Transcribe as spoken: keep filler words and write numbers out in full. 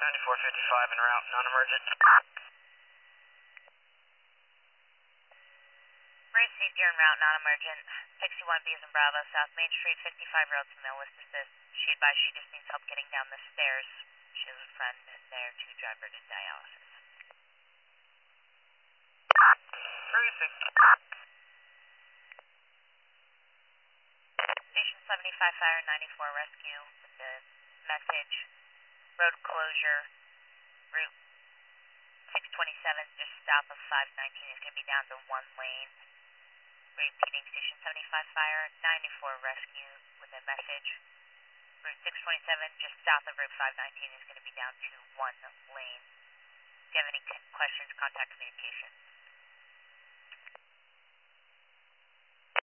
ninety-four fifty-five en route, non-emergent. Bruce, east en route, non-emergent. sixty-one B's in Bravo, South Main Street, fifty-five road to Mill with assist. She advised she just needs help getting down the stairs. She has a friend there to drive her to dialysis. Bruce. Station seventy-five Fire ninety-four Rescue with the message, road closure, route six twenty-seven just south of five nineteen is going to be down to one lane. Repeating, Station seventy-five Fire ninety-four Rescue with a message, route six twenty-seven just south of route five nineteen is going to be down to one lane. If you have any questions, contact communication.